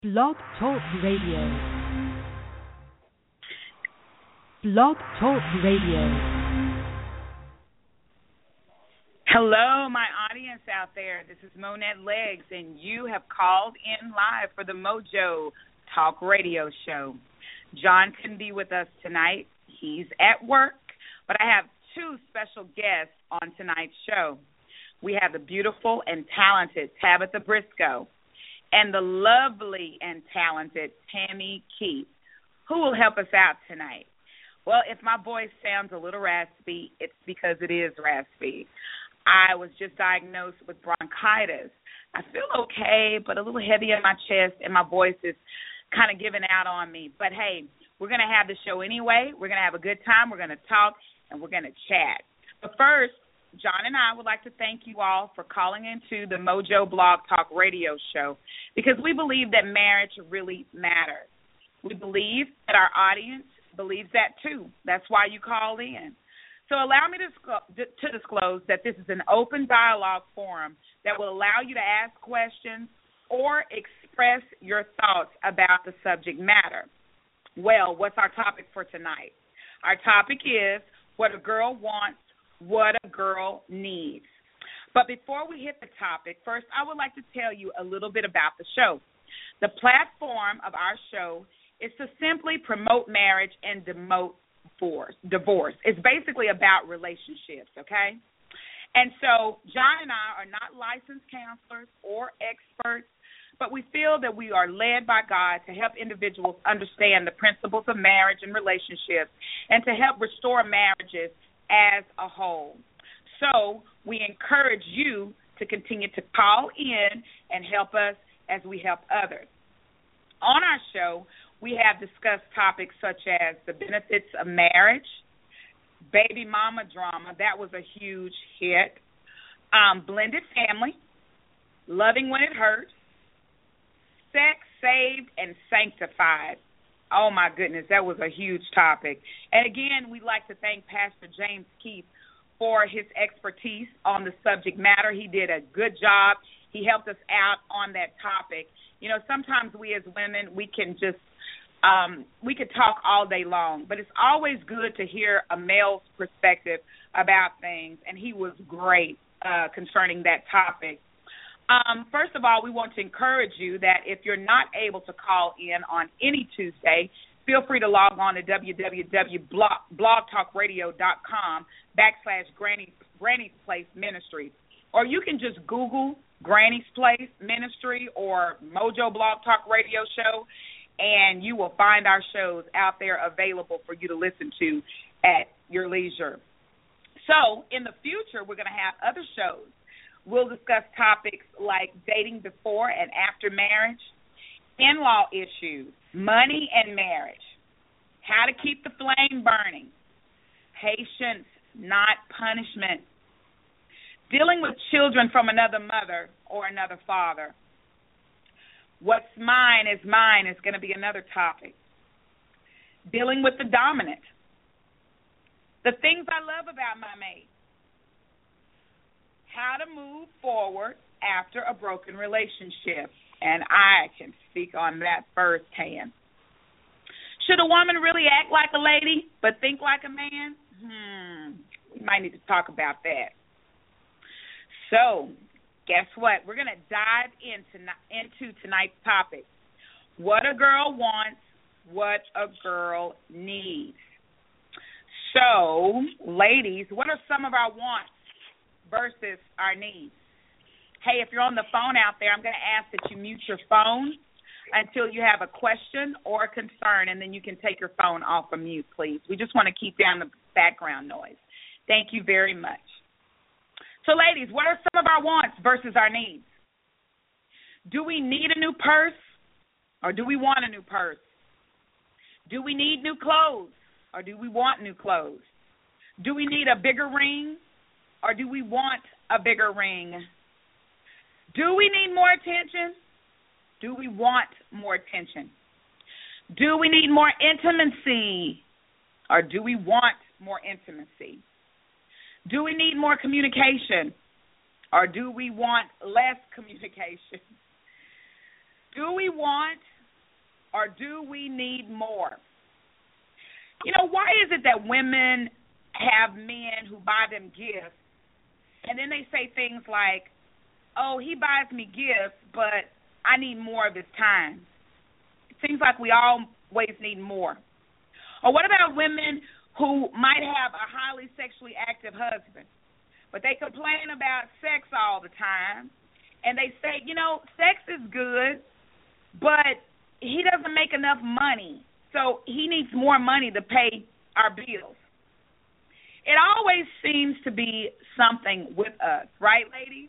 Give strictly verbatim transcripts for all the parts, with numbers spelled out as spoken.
Blog Talk Radio. Blog Talk Radio. Hello, my audience out there. This is Monette Legs, and you have called in live for the Mojo Talk Radio Show. John couldn't be with us tonight. He's at work, but I have two special guests on tonight's show. We have the beautiful and talented Tabitha Briscoe and the lovely and talented Tammy Keith, who will help us out tonight. Well, if my voice sounds a little raspy, it's because it is raspy. I was just diagnosed with bronchitis. I feel okay, but a little heavy in my chest, and my voice is kind of giving out on me. But, hey, we're going to have the show anyway. We're going to have a good time. We're going to talk, and we're going to chat. But first, John and I would like to thank you all for calling into the Mojo Blog Talk Radio Show because we believe that marriage really matters. We believe that our audience believes that too. That's why you called in. So allow me to, to disclose that this is an open dialogue forum that will allow you to ask questions or express your thoughts about the subject matter. Well, what's our topic for tonight? Our topic is what a girl wants, what a girl needs. But before we hit the topic, first I would like to tell you a little bit about the show. The platform of our show is to simply promote marriage and demote divorce. divorce. It's basically about relationships, okay? And so John and I are not licensed counselors or experts, but we feel that we are led by God to help individuals understand the principles of marriage and relationships and to help restore marriages as a whole. So we encourage you to continue to call in and help us as we help others. On our show, we have discussed topics such as the benefits of marriage, baby mama drama, that was a huge hit, um, blended family, loving when it hurts, sex saved and sanctified. Oh, my goodness, that was a huge topic. And, again, we'd like to thank Pastor James Keith for his expertise on the subject matter. He did a good job. He helped us out on that topic. You know, sometimes we as women, we can just, um, we could talk all day long, but it's always good to hear a male's perspective about things, and he was great uh, concerning that topic. Um, first of all, we want to encourage you that if you're not able to call in on any Tuesday, feel free to log on to www.blogtalkradio.com backslash Granny, Granny's Place Ministry. Or you can just Google Granny's Place Ministry or Mojo Blog Talk Radio Show, and you will find our shows out there available for you to listen to at your leisure. So in the future, we're going to have other shows. We'll discuss topics like dating before and after marriage, in-law issues, money and marriage, how to keep the flame burning, patience, not punishment, dealing with children from another mother or another father. What's mine is mine is going to be another topic. Dealing with the dominant. The things I love about my mate. How to move forward after a broken relationship. And I can speak on that firsthand. Should a woman really act like a lady but think like a man? Hmm, we might need to talk about that. So, guess what? We're going to dive into, into tonight's topic. What a girl wants, what a girl needs. So, ladies, what are some of our wants versus our needs? Hey, if you're on the phone out there, I'm going to ask that you mute your phone until you have a question or a concern, and then you can take your phone off of mute, please. We just want to keep down the background noise. Thank you very much. So, ladies, what are some of our wants versus our needs? Do we need a new purse, or do we want a new purse? Do we need new clothes, or do we want new clothes? Do we need a bigger ring, or do we want a bigger ring? Do we need more attention? Do we want more attention? Do we need more intimacy, or do we want more intimacy? Do we need more communication, or do we want less communication? do we want or do we need more? You know, why is it that women have men who buy them gifts, and then they say things like, oh, he buys me gifts, but I need more of his time. It seems like we always need more. Or what about women who might have a highly sexually active husband, but they complain about sex all the time, and they say, you know, sex is good, but he doesn't make enough money, so he needs more money to pay our bills. It always seems to be something with us, right, ladies?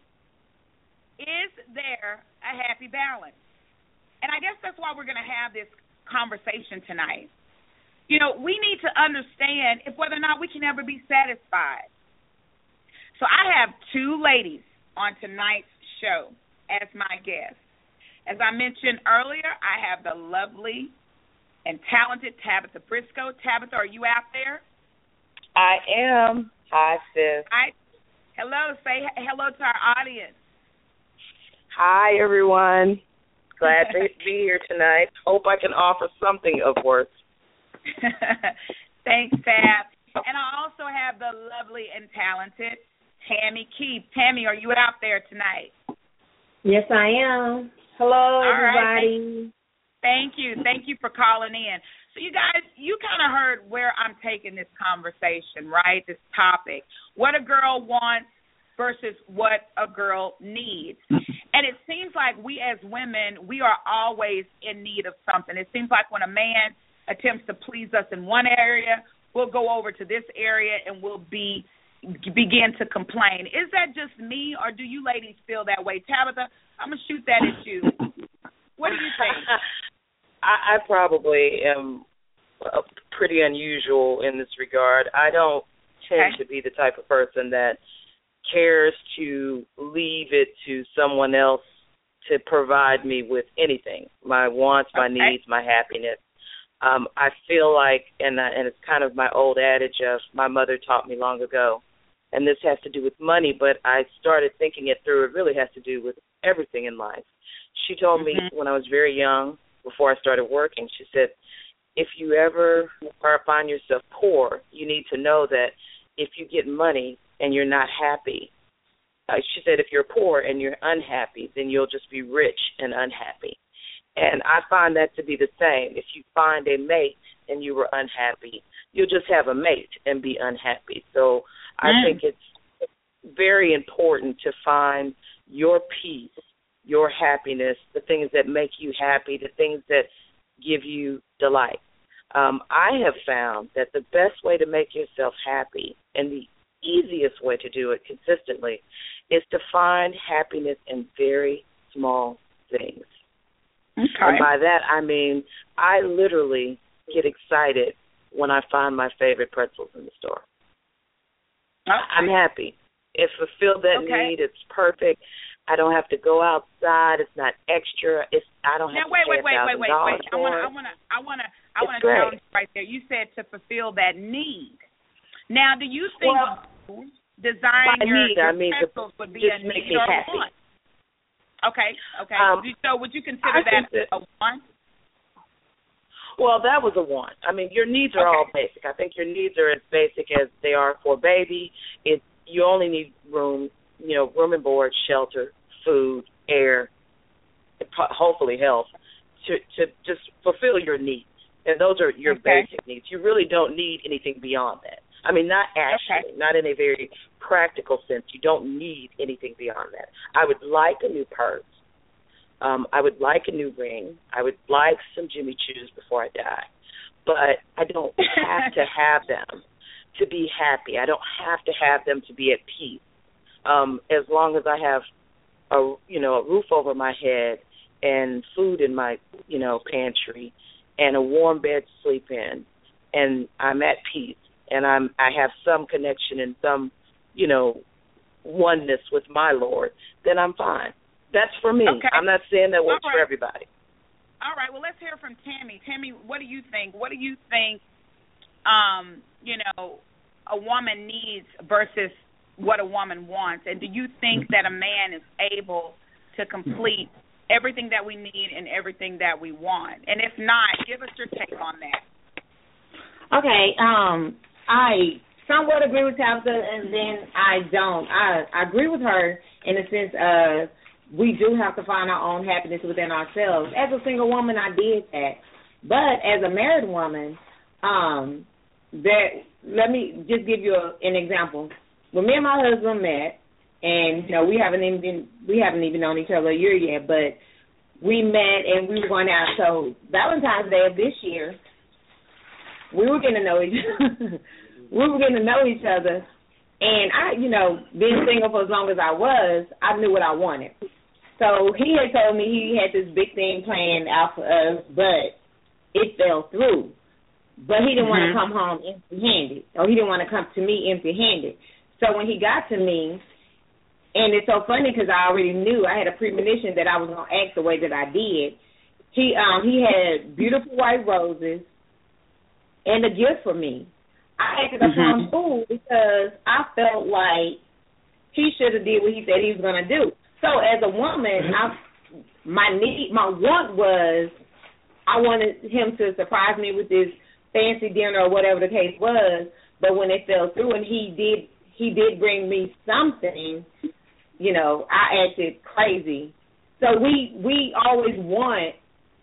Is there a happy balance? And I guess that's why we're going to have this conversation tonight. You know, we need to understand if whether or not we can ever be satisfied. So I have two ladies on tonight's show as my guests. As I mentioned earlier, I have the lovely and talented Tabitha Briscoe. Tabitha, are you out there? I am. Hi, sis. Hi. Hello. Say hello to our audience. Hi, everyone. Glad to be here tonight. Hope I can offer something of worth. Thanks, Tab. And I also have the lovely and talented Tammy Keith. Tammy, are you out there tonight? Yes, I am. Hello, All everybody. Right. Thank you. Thank you for calling in. So, you guys, you kind of heard where I'm taking this conversation, right, this topic, what a girl wants versus what a girl needs. And it seems like we as women, we are always in need of something. It seems like when a man attempts to please us in one area, we'll go over to this area and we'll be begin to complain. Is that just me, or do you ladies feel that way? Tabitha, I'm going to shoot that at you. What do you think? I, I probably am uh, pretty unusual in this regard. I don't tend okay. to be the type of person that cares to leave it to someone else to provide me with anything, my wants, my okay. needs, my happiness. Um, I feel like, and, I, and it's kind of my old adage of my mother taught me long ago, and this has to do with money, but I started thinking it through. It really has to do with everything in life. She told me mm-hmm. when I was very young, before I started working, she said, if you ever are find yourself poor, you need to know that if you get money and you're not happy, uh, she said if you're poor and you're unhappy, then you'll just be rich and unhappy. And I find that to be the same. If you find a mate and you were unhappy, you'll just have a mate and be unhappy. So I mm. think it's very important to find your peace, your happiness, the things that make you happy, the things that give you delight. Um, I have found that the best way to make yourself happy and the easiest way to do it consistently is to find happiness in very small things. Okay. And by that, I mean I literally get excited when I find my favorite pretzels in the store. Okay. I'm happy. It fulfilled that okay. need. It's perfect. I don't have to go outside. It's not extra. It's I don't have now, to wait, pay wait, a wait, thousand wait, dollars wait, wait. I for want to, it. I want to, I want to, I want to great. challenge you right there. You said to fulfill that need. Now, do you think well, designing by your, need, your I mean pretzels would be just a make need me or happy. a want? Okay, okay. Um, so would you consider that, that a want? Well, that was a want. I mean, your needs are okay. all basic. I think your needs are as basic as they are for a baby. It you only need room, you know, room and board, shelter, food, air, hopefully health, to to just fulfill your needs. And those are your okay. basic needs. You really don't need anything beyond that. I mean, not actually, okay. not in a very practical sense. You don't need anything beyond that. I would like a new purse. Um, I would like a new ring. I would like some Jimmy Choos before I die. But I don't have to have them to be happy. I don't have to have them to be at peace. Um, as long as I have a, you know, a roof over my head and food in my, you know, pantry and a warm bed to sleep in, and I'm at peace, and I'm I have some connection and some, you know, oneness with my Lord, then I'm fine. That's for me. Okay. I'm not saying that works right. for everybody. All right. Well, let's hear from Tammy. Tammy, what do you think? What do you think, um, you know, a woman needs versus what a woman wants? And do you think that a man is able to complete everything that we need and everything that we want? And if not, give us your take on that. Okay, um, I somewhat agree with Tabitha, and then I don't. I, I agree with her in the sense of we do have to find our own happiness within ourselves. As a single woman, I did that. But as a married woman, um, that let me just give you a, an example. When me and my husband met, and you know we haven't even been, we haven't even known each other a year yet, but we met and we were going out. So Valentine's Day of this year, we were getting to know each other. we were getting to know each other, and I, you know, being single for as long as I was, I knew what I wanted. So he had told me he had this big thing planned out for us, but it fell through. But he didn't mm-hmm. want to come home empty-handed, or he didn't want to come to me empty-handed. So when he got to me, and it's so funny because I already knew, I had a premonition that I was going to act the way that I did. He um he had beautiful white roses and a gift for me. I acted a plum fool because I felt like he should have did what he said he was going to do. So as a woman, I, my need, my want was, I wanted him to surprise me with this fancy dinner or whatever the case was. But when it fell through and he did, he did bring me something, you know, I acted crazy. So we we always want.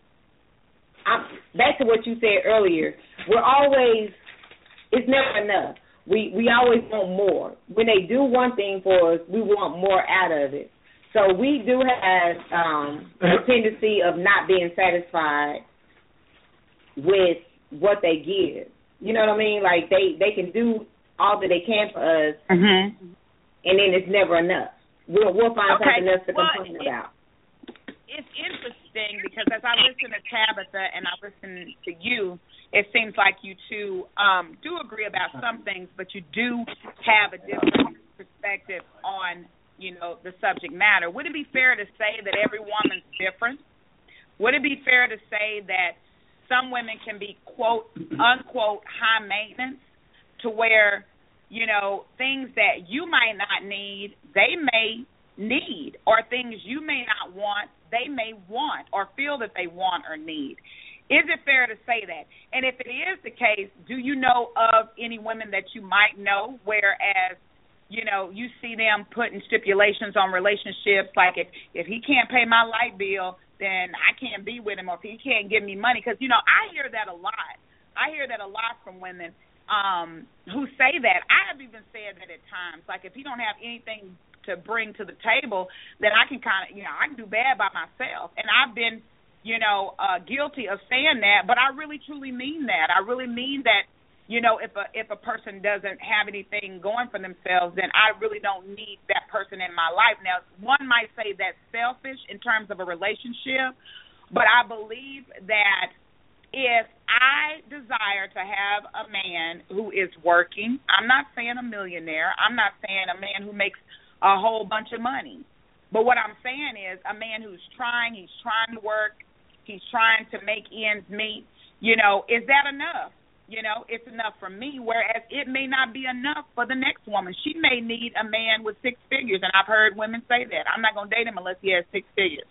I'm, back to what you said earlier. We're always. It's never enough. We we always want more. When they do one thing for us, we want more out of it. So we do have um, a tendency of not being satisfied with what they give. You know what I mean? Like they, they can do all that they can for us, mm-hmm. and then it's never enough. We'll we'll find okay. something else to well, complain it, about. It's interesting because as I listen to Tabitha and I listen to you, it seems like you two um, do agree about some things, but you do have a different perspective on, you know, the subject matter. Would it be fair to say that every woman's different? Would it be fair to say that some women can be, quote, unquote, high maintenance to where, you know, things that you might not need, they may need, or things you may not want, they may want or feel that they want or need. Is it fair to say that? And if it is the case, do you know of any women that you might know whereas, you know, you see them putting stipulations on relationships like if, if he can't pay my light bill, then I can't be with him, or if he can't give me money. Because, you know, I hear that a lot. I hear that a lot from women um, who say that. I have even said that at times. Like, if he don't have anything to bring to the table, then I can kind of, you know, I can do bad by myself. And I've been, you know, uh, guilty of saying that, but I really, truly mean that. I really mean that, you know, if a if a person doesn't have anything going for themselves, then I really don't need that person in my life. Now, one might say that's selfish in terms of a relationship, but I believe that if I desire to have a man who is working, I'm not saying a millionaire, I'm not saying a man who makes a whole bunch of money, but what I'm saying is a man who's trying, he's trying to work, he's trying to make ends meet, you know, is that enough? You know, it's enough for me, whereas it may not be enough for the next woman. She may need a man with six figures, and I've heard women say that. I'm not going to date him unless he has six figures.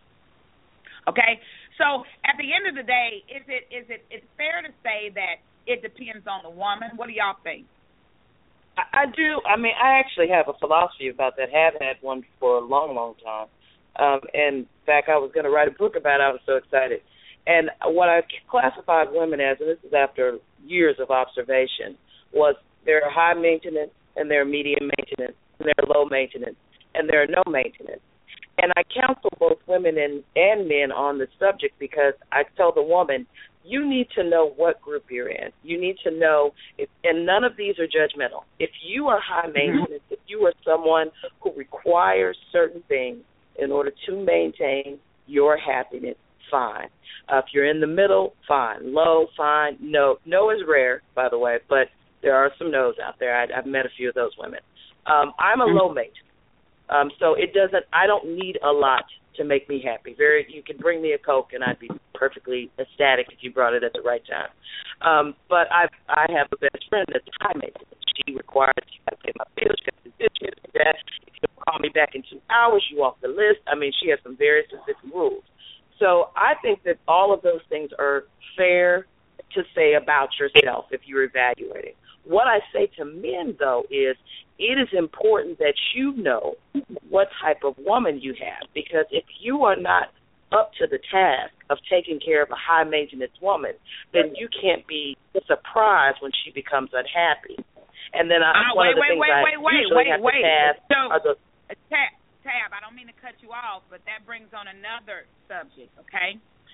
Okay? So at the end of the day, is it is it it's fair to say that it depends on the woman? What do y'all think? I, I do. I mean, I actually have a philosophy about that. Have had one for a long, long time. Um, and, in fact, I was going to write a book about it. I was so excited. And what I classified women as, and this is after years of observation, was they're high maintenance and they're medium maintenance and they're low maintenance and they're no maintenance. And I counsel both women and, and men on the subject because I tell the woman, you need to know what group you're in. You need to know, if, and none of these are judgmental. If you are high maintenance, if you are someone who requires certain things in order to maintain your happiness, fine. Uh, if you're in the middle, fine. Low, fine. No. No is rare, by the way, but there are some no's out there. I, I've met a few of those women. Um, I'm a low mate, um, so it doesn't. I don't need a lot to make me happy. Very. You can bring me a Coke, and I'd be perfectly ecstatic if you brought it at the right time. Um, but I I have a best friend that's high maintenance. She requires you got to pay my bills, you got to do this, you got to do that. If you don't call me back in two hours, you off the list. I mean, she has some very specific rules. So I think that all of those things are fair to say about yourself if you're evaluating. What I say to men, though, is it is important that you know what type of woman you have, because if you are not up to the task of taking care of a high-maintenance woman, then you can't be surprised when she becomes unhappy. And then I, uh, one wait, of the wait, things wait, I wait, wait, usually wait, have wait. to task so, are the... Tab, Tab, I don't mean to cut you off, but that brings on another subject, okay?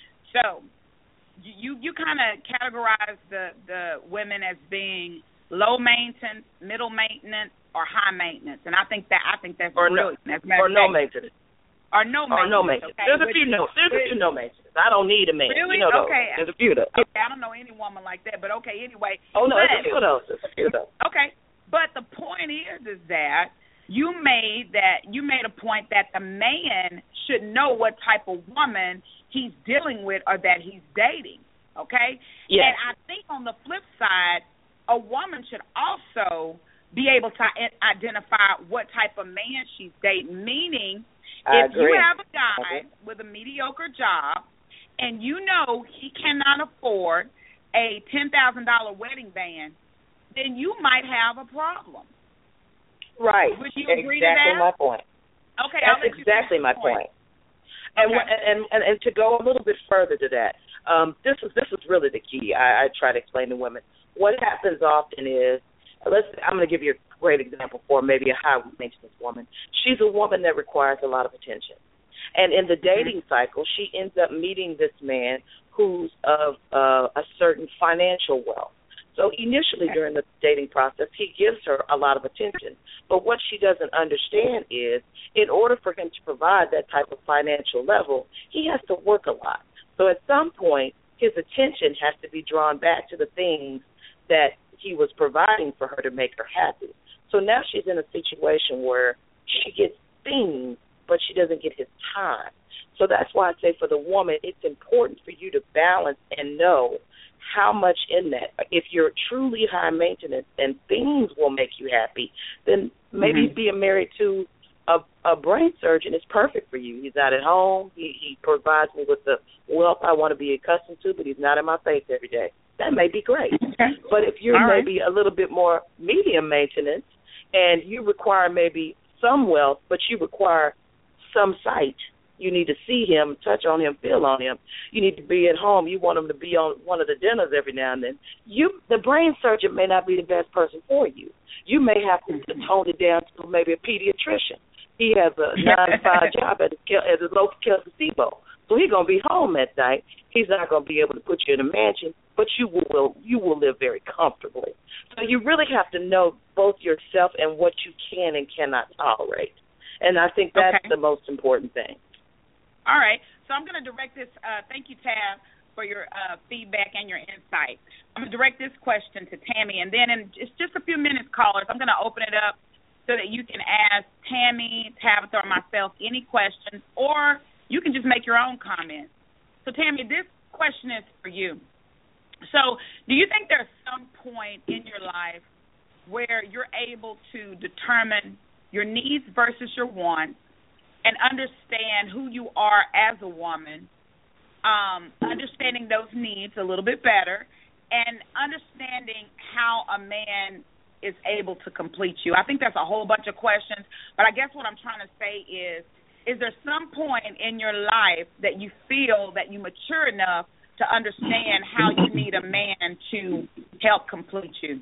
So you you kind of categorize the, the women as being low maintenance, middle maintenance, or high maintenance, and I think that I think that's or brilliant. No, that's or no maintenance. Or no maintenance. Or no maintenance. Okay? There's a Which, few no. There's a few no maintenance. I don't need a man. Really? You know those. Okay. There's a few of those. Okay, I don't know any woman like that, but okay. Anyway. Oh no, but, there's a few of those. There's a few of those. Okay, but the point is, is that you made that you made a point that the man should know what type of woman he's dealing with or that he's dating. Okay. Yes. And I think on the flip side, a woman should also be able to identify what type of man she's dating, meaning I if agree. you have a guy with a mediocre job and you know he cannot afford a ten thousand dollars wedding band, then you might have a problem. Right. Would you agree exactly to that? my point. Okay, That's I'll let you exactly my point. point. And, Okay. and and and to go a little bit further to that, um, this is this is really the key. I, I try to explain to women. What happens often is, let's. I'm going to give you a great example for maybe a high maintenance woman. She's a woman that requires a lot of attention, and in the dating mm-hmm. cycle, she ends up meeting this man who's of uh, a certain financial wealth. So initially during the dating process, he gives her a lot of attention. But what she doesn't understand is, in order for him to provide that type of financial level, he has to work a lot. So at some point, his attention has to be drawn back to the things that he was providing for her to make her happy. So now she's in a situation where she gets things, but she doesn't get his time. So that's why I say for the woman, it's important for you to balance and know how much in that. If you're truly high maintenance and things will make you happy, then maybe mm-hmm. being married to a, a brain surgeon is perfect for you. He's not at home. He, he provides me with the wealth I want to be accustomed to, but he's not in my face every day. That may be great. Okay. But if you're All maybe right. a little bit more medium maintenance and you require maybe some wealth, but you require some sight, you need to see him, touch on him, feel on him. You need to be at home. You want him to be on one of the dinners every now and then. You, the brain surgeon may not be the best person for you. You may have to tone it down to maybe a pediatrician. He has a nine to five job at a, at a local Kelsey-Sebo. So he's going to be home at night. He's not going to be able to put you in a mansion, but you will you will live very comfortably. So you really have to know both yourself and what you can and cannot tolerate. And I think that's okay. the most important thing. All right. So I'm going to direct this. Uh, thank you, Tab, for your uh, feedback and your insight. I'm going to direct this question to Tammy, and then in just, just a few minutes, callers, I'm going to open it up so that you can ask Tammy, Tabitha, or myself any questions, or you can just make your own comments. So, Tammy, this question is for you. So do you think there's some point in your life where you're able to determine your needs versus your wants and understand who you are as a woman, um, understanding those needs a little bit better, and understanding how a man is able to complete you? I think that's a whole bunch of questions, but I guess what I'm trying to say is, is there some point in your life that you feel that you mature enough to understand how you need a man to help complete you?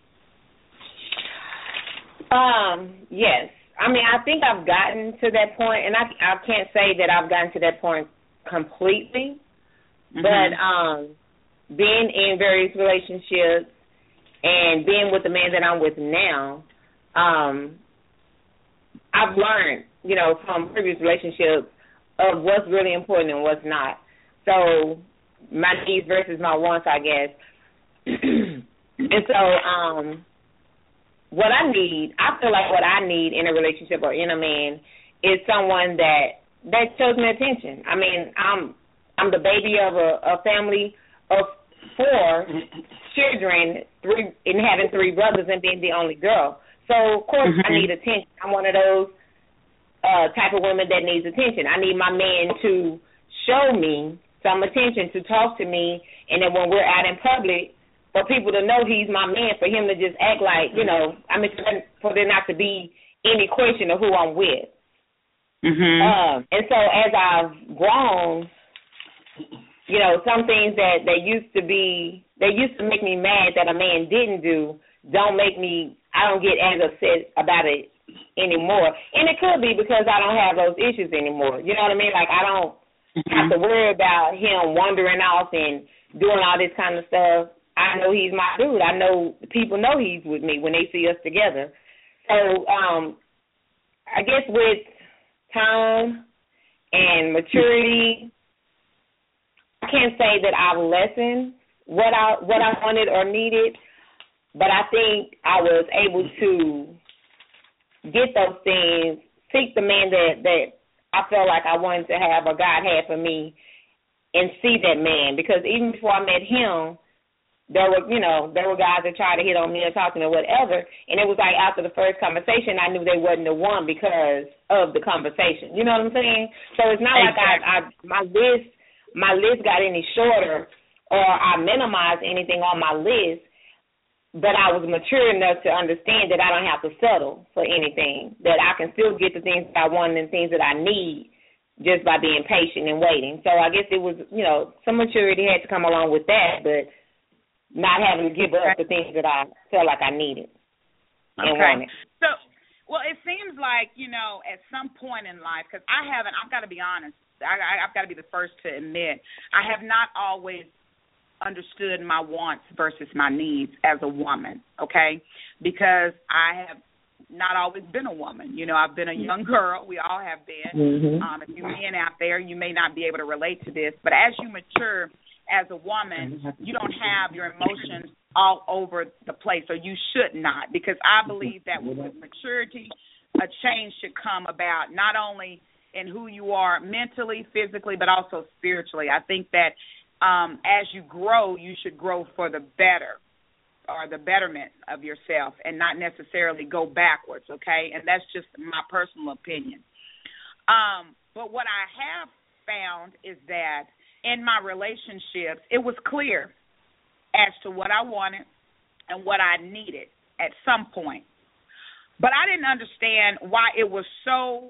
Um, yes. I mean, I think I've gotten to that point, and I I can't say that I've gotten to that point completely, mm-hmm. but um, being in various relationships and being with the man that I'm with now, um, I've learned, you know, from previous relationships of what's really important and what's not. So my needs versus my wants, I guess. And so um, what I need, I feel like what I need in a relationship or in a man is someone that that shows me attention. I mean, I'm I'm the baby of a, a family of four children, three and having three brothers and being the only girl. So of course mm-hmm. I need attention. I'm one of those uh, type of women that needs attention. I need my man to show me some attention, to talk to me, and then when we're out in public, for people to know he's my man, for him to just act like, you know, I mean, for there not to be any question of who I'm with. Mm-hmm. Um, and so as I've grown, you know, some things that, that used to be, that used to make me mad that a man didn't do, don't make me, I don't get as upset about it anymore. And it could be because I don't have those issues anymore. You know what I mean? Like, I don't mm-hmm. have to worry about him wandering off and doing all this kind of stuff. I know he's my dude. I know people know he's with me when they see us together. So um, I guess with time and maturity, I can't say that I've lessened what I what I wanted or needed, but I think I was able to get those things, seek the man that, that I felt like I wanted to have or God had for me, and see that man. Because even before I met him, there were, you know, there were guys that tried to hit on me or talk to me or whatever, and it was like after the first conversation, I knew they wasn't the one because of the conversation. You know what I'm saying? So it's not exactly. like I, I my list my list got any shorter or I minimized anything on my list, but I was mature enough to understand that I don't have to settle for anything, that I can still get the things that I want and things that I need just by being patient and waiting. So I guess it was, you know, some maturity had to come along with that, but not having to give up the things that I felt like I needed and okay. wanted. So, well, it seems like, you know, at some point in life, because I haven't, I've got to be honest, I, I, I've got to be the first to admit, I have not always understood my wants versus my needs as a woman, okay, because I have not always been a woman. You know, I've been a young girl. We all have been. Mm-hmm. Um, if you're men out there, you may not be able to relate to this, but as you mature as a woman, you don't have your emotions all over the place, or you should not, because I believe that with maturity, a change should come about not only in who you are mentally, physically, but also spiritually. I think that um, as you grow, you should grow for the better or the betterment of yourself and not necessarily go backwards, okay? And that's just my personal opinion. Um, but what I have found is that in my relationships, it was clear as to what I wanted and what I needed at some point. But I didn't understand why it was so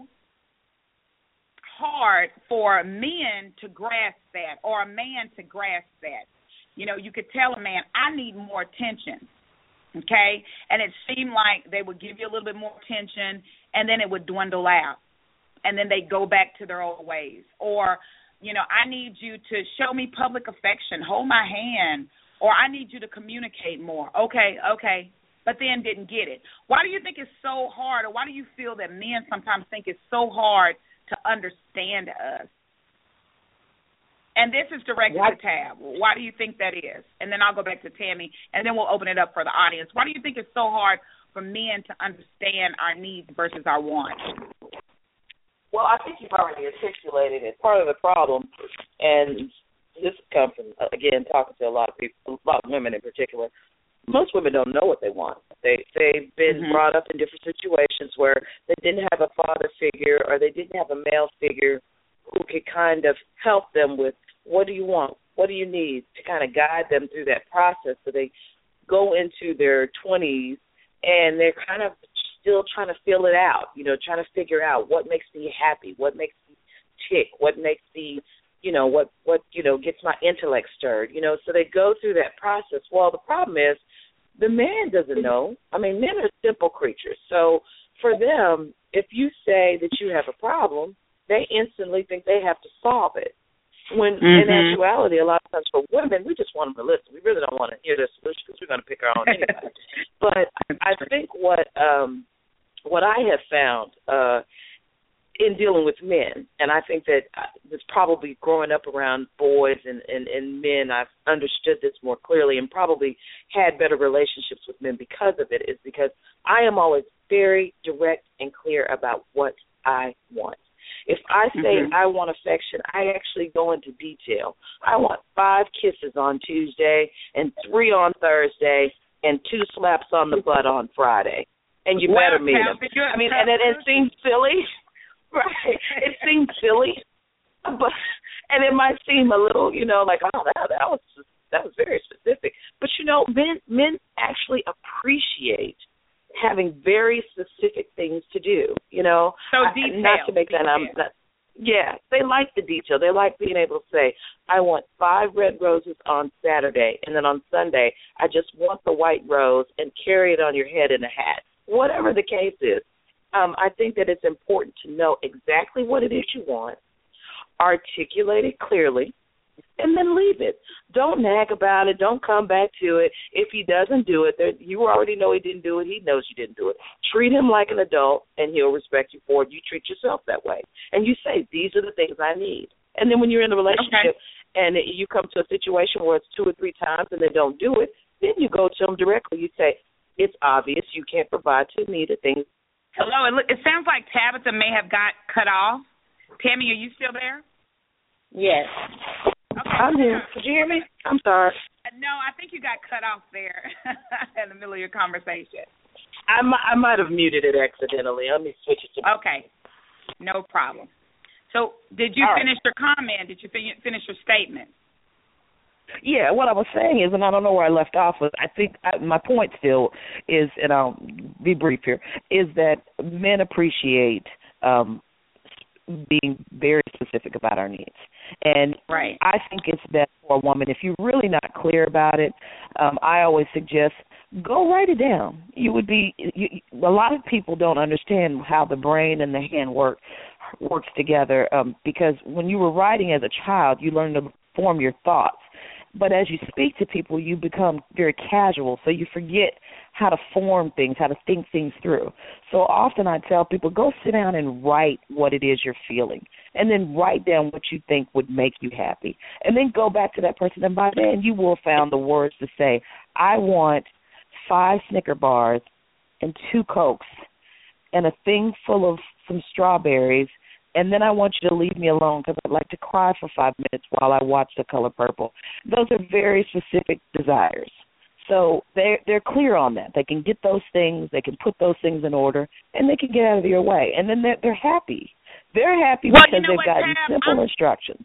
hard for men to grasp that or a man to grasp that. You know, you could tell a man, I need more attention, okay? And it seemed like they would give you a little bit more attention, and then it would dwindle out, and then they'd go back to their old ways. Or, you know, I need you to show me public affection, hold my hand, or I need you to communicate more. Okay, okay, but then didn't get it. Why do you think it's so hard, or why do you feel that men sometimes think it's so hard to understand us? And this is directed what? to Tab. Why do you think that is? And then I'll go back to Tammy, and then we'll open it up for the audience. Why do you think it's so hard for men to understand our needs versus our wants? Well, I think you've already articulated it. Part of the problem, and this comes from, again, talking to a lot of people, a lot of women in particular, most women don't know what they want. They, they've been mm-hmm. brought up in different situations where they didn't have a father figure or they didn't have a male figure who could kind of help them with, what do you want? What do you need? To kind of guide them through that process. So they go into their twenties and they're kind of still trying to feel it out, you know, trying to figure out what makes me happy, what makes me tick, what makes me, you know, what, what you know, gets my intellect stirred, you know. So they go through that process. Well, the problem is the man doesn't know. I mean, men are simple creatures. So for them, if you say that you have a problem, they instantly think they have to solve it. When mm-hmm. in actuality, a lot of times for women, we just want them to listen. We really don't want to hear their solution because we're going to pick our own anyway. But I think what um, what I have found uh, in dealing with men, and I think that it's probably growing up around boys and, and, and men, I've understood this more clearly and probably had better relationships with men because of it, is because I am always very direct and clear about what I want. If I say mm-hmm. I want affection, I actually go into detail. I want five kisses on Tuesday and three on Thursday and two slaps on the butt on Friday. And you well, better meet them. I mean, and it, it seems silly, right? It seems silly, but and it might seem a little, you know, like, oh, that, that was that was very specific. But, you know, men men actually appreciate having very specific things to do, you know. So I, detailed. Not to make that, I'm not, yeah, they like the detail. They like being able to say, I want five red roses on Saturday, and then on Sunday, I just want the white rose and carry it on your head in a hat. Whatever the case is, um, I think that it's important to know exactly what it is you want, articulate it clearly, and then leave it. Don't nag about it. Don't come back to it. If he doesn't do it, you already know he didn't do it. He knows you didn't do it. Treat him like an adult, and he'll respect you for it. You treat yourself that way. And you say, these are the things I need. And then when you're in a relationship okay. and you come to a situation where it's two or three times and they don't do it, then you go to them directly. You say, it's obvious you can't provide to me the things. Hello. It sounds like Tabitha may have got cut off. Tammy, are you still there? Yes. Okay. I'm here. Did you hear me? I'm sorry. No, I think you got cut off there in the middle of your conversation. I, I might have muted it accidentally. Let me switch it to... Okay. No problem. So did you All finish right. your comment? Did you fin- finish your statement? Yeah, what I was saying is, and I don't know where I left off, was I think I, my point still is, and I'll be brief here, is that men appreciate um, being very specific about our needs. And right. I think it's best for a woman, if you're really not clear about it, um, I always suggest go write it down. You would be, you, a lot of people don't understand how the brain and the hand work works together um, because when you were writing as a child, you learn to form your thoughts. But as you speak to people, you become very casual, so you forget how to form things, how to think things through. So often I tell people, go sit down and write what it is you're feeling, and then write down what you think would make you happy. And then go back to that person, and by then you will have found the words to say, I want five Snicker bars and two Cokes and a thing full of some strawberries, and then I want you to leave me alone because I'd like to cry for five minutes while I watch The Color Purple. Those are very specific desires. So they're, they're clear on that. They can get those things, they can put those things in order, and they can get out of your way. And then they're, they're happy. They're happy well, because you know they've what, gotten Tab, simple I'm, instructions.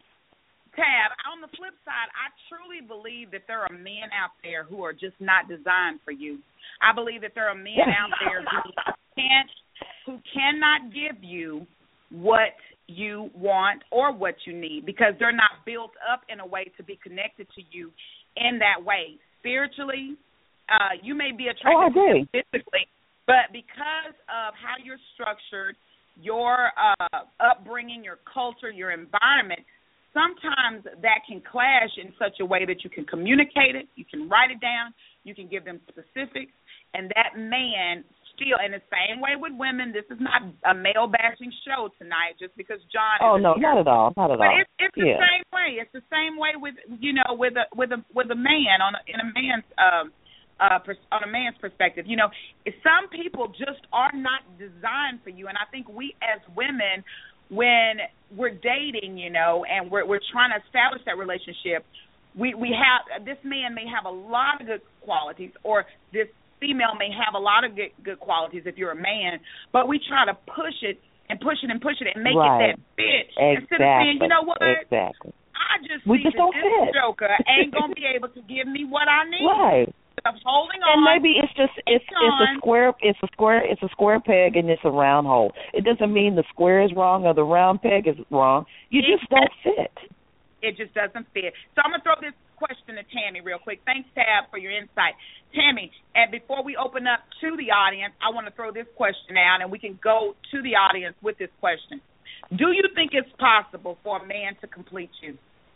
Tab, on the flip side, I truly believe that there are men out there who are just not designed for you. I believe that there are men out there who can't, who cannot give you what you want or what you need because they're not built up in a way to be connected to you in that way. Spiritually, uh, you may be attracted oh, I to agree. them physically, but because of how you're structured, your uh, upbringing, your culture, your environment, sometimes that can clash in such a way that you can communicate it, you can write it down, you can give them specifics, and that man still, and the same way with women, this is not a male-bashing show tonight just because John Oh, isn't no, here. not at all, not at but all. But it's, it's the yeah. same way. It's the same way with, you know, with a with a with a man on a, in a man's um uh pers- on a man's perspective. You know, some people just are not designed for you, and I think we as women, when we're dating, you know, and we're we're trying to establish that relationship, we we have this man may have a lot of good qualities, or this female may have a lot of good, good qualities if you're a man, but we try to push it and push it and push it and make right. it that fit. Exactly. Instead of saying, you know what? Exactly. I just we see just that don't this fit. joker ain't going to be able to give me what I need. Right. I'm holding and on. And maybe it's just it's it's a square it's a square it's a square peg and it's a round hole. It doesn't mean the square is wrong or the round peg is wrong. You just don't fit. It just doesn't fit. So I'm going to throw this question to Tammy real quick. Thanks, Tab, for your insight. Tammy, and before we open up to the audience, I want to throw this question out, and we can go to the audience with this question. Do you think it's possible for a man to complete you?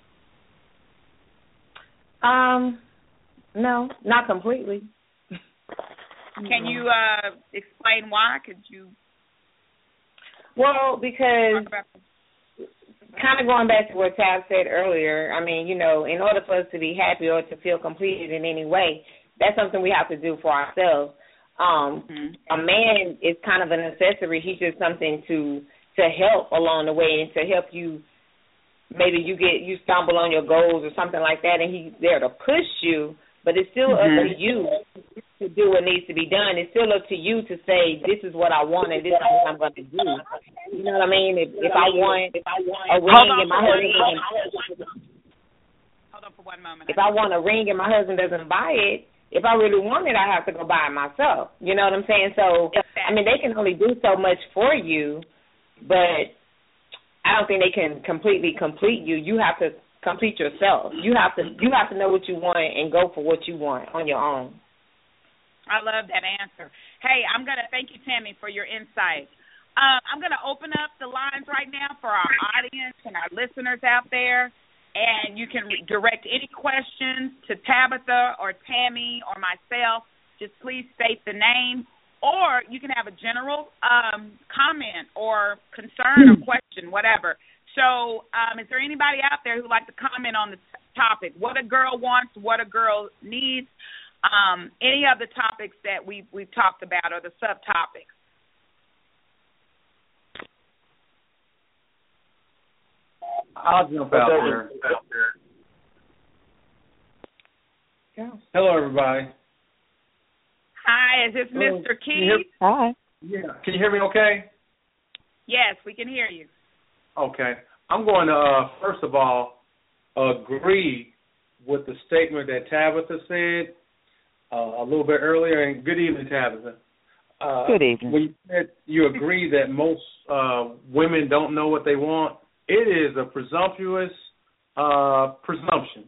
Um, no, not completely. Can you uh, explain why? Could you? Well, because kind of going back to what Tab said earlier, I mean, you know, in order for us to be happy or to feel completed in any way, that's something we have to do for ourselves. Um, mm-hmm. A man is kind of an accessory. He's just something to to help along the way and to help you. Maybe you get you stumble on your goals or something like that, and he's there to push you. But it's still mm-hmm. up to you to do what needs to be done. It's still up to you to say, this is what I want and this is what I'm going to do. You know what I mean? If, if I want if I want a ring and my husband doesn't, hold on for one moment. If I want a ring and my husband doesn't buy it, if I really want it, I have to go buy it myself. You know what I'm saying? So, I mean, they can only do so much for you, but I don't think they can completely complete you. You have to complete yourself. You have to you have to know what you want and go for what you want on your own. I love that answer. Hey, I'm going to thank you, Tammy, for your insight. Um, I'm going to open up the lines right now for our audience and our listeners out there, and you can direct any questions to Tabitha or Tammy or myself. Just please state the name, or you can have a general um, comment or concern or question, whatever. So um, is there anybody out there who would like to comment on the t- topic, what a girl wants, what a girl needs, um, any of the topics that we've, we've talked about or the subtopics? I'll jump out there. Yeah. Hello, everybody. Hi, is this Mister Keith? Hi. Yeah. Can you hear me okay? Yes, we can hear you. Okay. I'm going to, uh, first of all, agree with the statement that Tabitha said uh, a little bit earlier. And good evening, Tabitha. Uh, good evening. When you said you agree that most uh, women don't know what they want, it is a presumptuous uh, presumption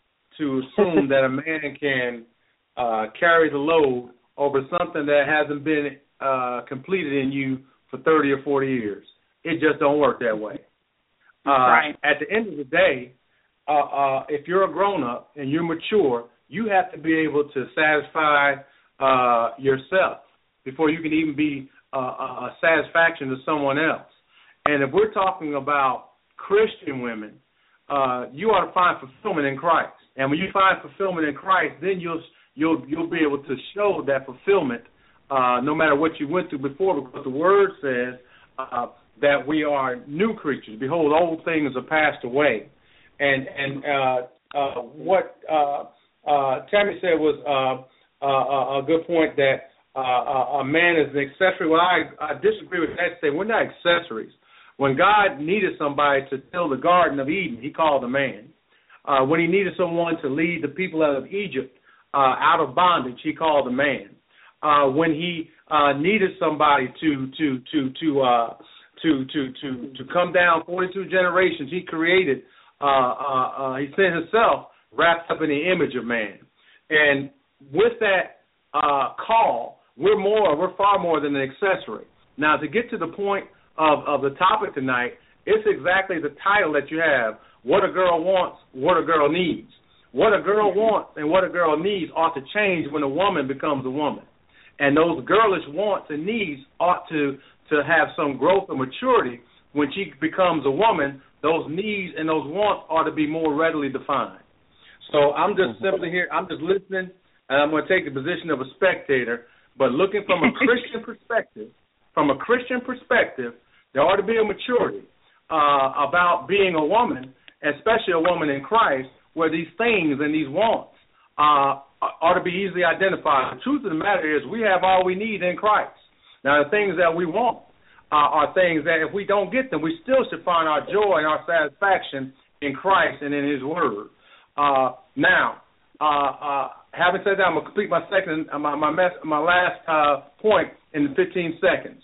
to assume that a man can uh, carry the load over something that hasn't been uh, completed in you for thirty or forty years. It just don't work that way. Uh, right. At the end of the day, uh, uh, if you're a grown-up and you're mature, you have to be able to satisfy uh, yourself before you can even be uh, a satisfaction to someone else. And if we're talking about Christian women, uh, you ought to find fulfillment in Christ. And when you find fulfillment in Christ, then you'll you'll you'll be able to show that fulfillment uh, no matter what you went through before, because the Word says uh, that we are new creatures. Behold, old things are passed away. And and uh, uh, what uh, uh, Tammy said was uh, uh, a good point, that uh, a man is an accessory. Well, I, I disagree with that. Say we're not accessories. When God needed somebody to till the Garden of Eden, he called a man. Uh, when he needed someone to lead the people out of Egypt uh, out of bondage, he called a man. Uh, when he uh, needed somebody to to to to uh, to to to to come down forty-two generations, he created. Uh, uh, uh, he sent himself wrapped up in the image of man. And with that uh, call, we're more, we're far more than an accessory. Now, to get to the point of, of the topic tonight, it's exactly the title that you have: what a girl wants, what a girl needs. What a girl wants and what a girl needs ought to change when a woman becomes a woman. And those girlish wants and needs ought to, to have some growth and maturity when she becomes a woman. Those needs and those wants ought to be more readily defined. So I'm just simply here, I'm just listening, and I'm going to take the position of a spectator, but looking from a Christian perspective, from a Christian perspective, there ought to be a maturity uh, about being a woman, especially a woman in Christ, where these things and these wants uh, ought to be easily identified. The truth of the matter is we have all we need in Christ. Now, the things that we want uh, are things that if we don't get them, we still should find our joy and our satisfaction in Christ and in his word. Uh, now, uh, uh, having said that, I'm going to complete my second, uh, my my, mess, my last uh, point in the fifteen seconds.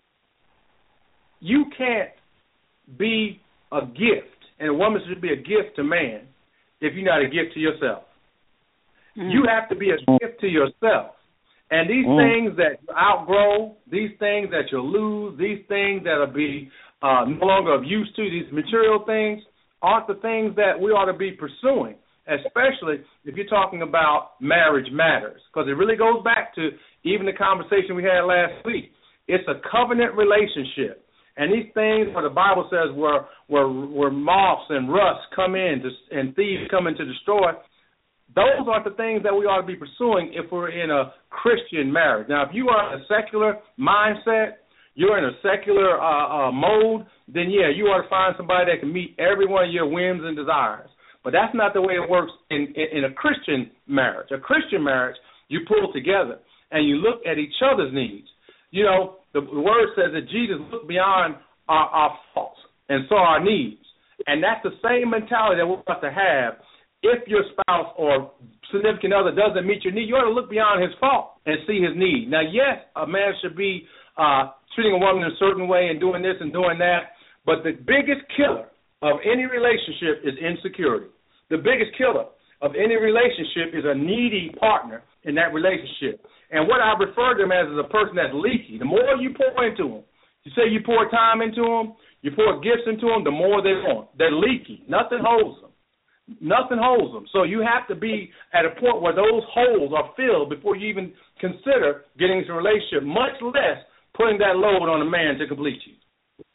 You can't be a gift, and a woman should be a gift to man if you're not a gift to yourself. Mm. You have to be a gift to yourself. And these mm. things that you outgrow, these things that you'll lose, these things that'll be uh, no longer of use to, these material things, aren't the things that we ought to be pursuing, especially if you're talking about marriage matters, because it really goes back to even the conversation we had last week. It's a covenant relationship. And these things, where the Bible says, where where, where moths and rust come in to, and thieves come in to destroy, those are the things that we ought to be pursuing if we're in a Christian marriage. Now, if you are in a secular mindset, you're in a secular uh, uh, mode, then, yeah, you ought to find somebody that can meet every one of your whims and desires. But that's not the way it works in, in, in a Christian marriage. A Christian marriage, You pull together, and you look at each other's needs. You know, the, the word says that Jesus looked beyond our, our faults and saw our needs. And that's the same mentality that we're supposed to have. If your spouse or significant other doesn't meet your need, you ought to look beyond his fault and see his need. Now, yes, a man should be uh, treating a woman in a certain way and doing this and doing that, but the biggest killer of any relationship is insecurity. The biggest killer of any relationship is a needy partner in that relationship. And what I refer to them as is a person that's leaky. The more you pour into them, you say you pour time into them, you pour gifts into them, the more they want. They're leaky. Nothing holds them. Nothing holds them. So you have to be at a point where those holes are filled before you even consider getting into a relationship, much less putting that load on a man to complete you.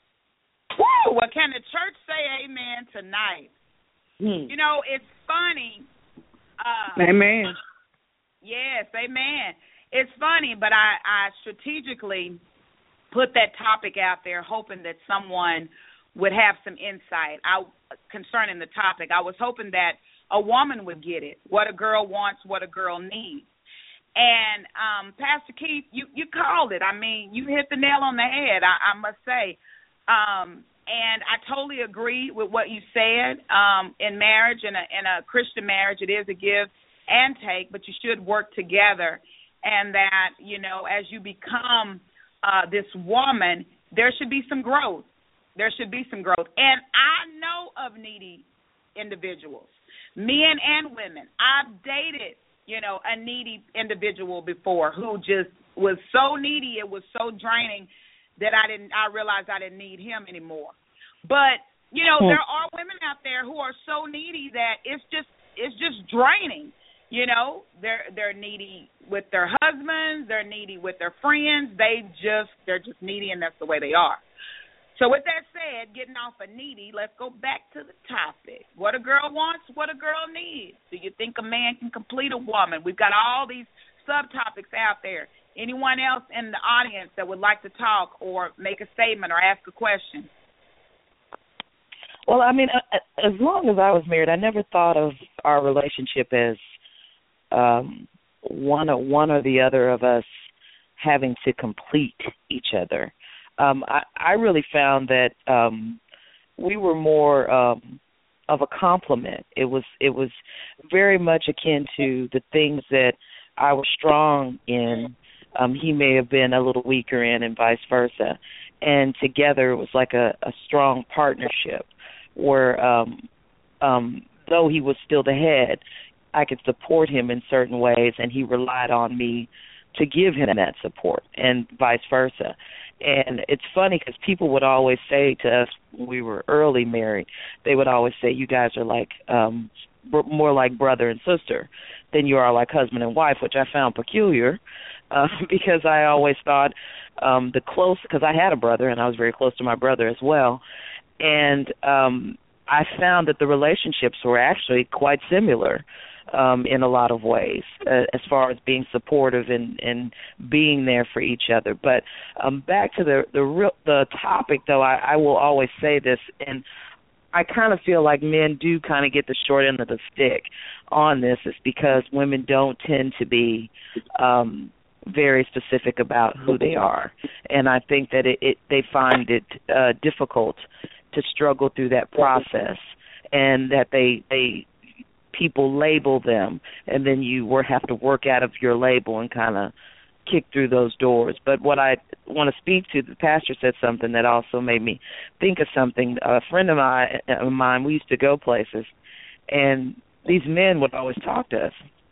Woo! Well, can the church say amen tonight? Hmm. You know, it's funny. Uh, amen. Yes, amen. It's funny, but I, I strategically put that topic out there hoping that someone would have some insight I, concerning the topic. I was hoping that a woman would get it, what a girl wants, what a girl needs. And, um, Pastor Keith, you, you called it. I mean, you hit the nail on the head, I, I must say. Um, and I totally agree with what you said. Um, in marriage, in a, in a Christian marriage, it is a give and take, but you should work together. And that, you know, as you become uh, this woman, there should be some growth. There should be some growth. And I know of needy individuals, men and women. I've dated, you know, a needy individual before who just was so needy, it was so draining that I didn't. I realized I didn't need him anymore. But, you know, there are women out there who are so needy that it's just it's just draining. You know, they're they're needy with their husbands, they're needy with their friends. They just they're just needy, and that's the way they are. So with that said, getting off of needy, let's go back to the topic. What a girl wants, what a girl needs. Do you think a man can complete a woman? We've got all these subtopics out there. Anyone else in the audience that would like to talk or make a statement or ask a question? Well, I mean, as long as I was married, I never thought of our relationship as um, one or one or the other of us having to complete each other. Um, I, I really found that um, we were more um, of a complement. It was it was very much akin to the things that I was strong in. Um, he may have been a little weaker in, and vice versa. And together, it was like a, a strong partnership where, um, um, though he was still the head, I could support him in certain ways, and he relied on me to give him that support, and vice versa. And it's funny because people would always say to us when we were early married, they would always say, you guys are like um, b- more like brother and sister than you are like husband and wife, which I found peculiar uh, because I always thought um, the close, because I had a brother and I was very close to my brother as well. And um, I found that the relationships were actually quite similar um, in a lot of ways, uh, as far as being supportive and, and being there for each other. But um, back to the the, real, the topic, though, I, I will always say this, and I kind of feel like men do kind of get the short end of the stick on this, is because women don't tend to be um, very specific about who they are. And I think that it, it they find it uh, difficult to struggle through that process, and that they they people label them, and then you were have to work out of your label and kind of kick through those doors. But what I want to speak to, the pastor said something that also made me think of something. A friend of mine, of mine, we used to go places, and these men would always talk to us,